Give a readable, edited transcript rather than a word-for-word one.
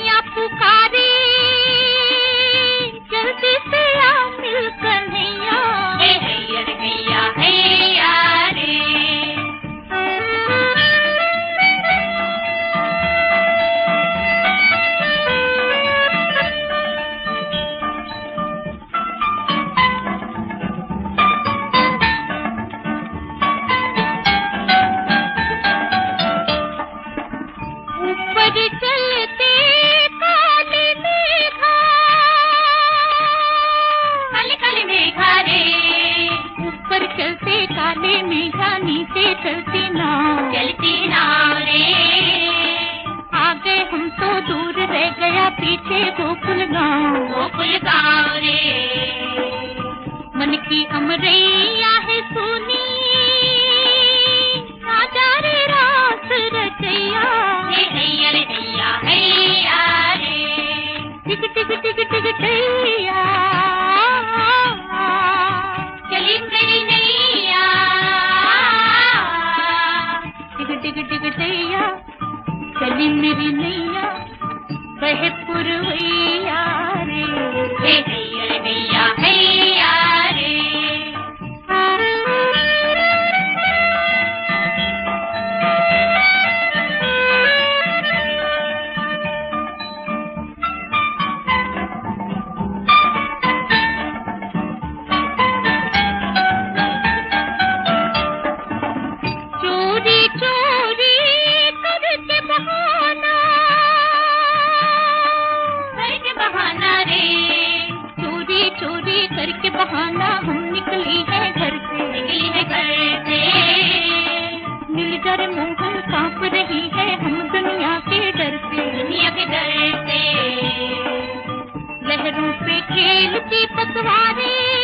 नैया पुकारे, जल्दी से आ मिल कन्हैया। हे हैया रे हैया हैया रे। चलते काले मेघा, काले काले मेघा रे। ऊपर चलते काले मेघा, नीचे चलती नाव रे। आगे हम तो दूर रह गया, पीछे गोकुल गाँव रे। मन की अमरैया है सुनी, राजा रे रास रचैया। हे हैया रे हैया हैया रे। टिक टिक टिक टिक टैया, चली मेरी नैया। टिक टिक टिक टैया, चली मेरी नैया। बहे पुरवैया रे। हे हैया रे हैया हैया रे। चोरी करके बहाना हम निकली है घर से। नीलगर मोहन कांप रही है, हम दुनिया के डर से। लहरों पे खेलती पतवारें,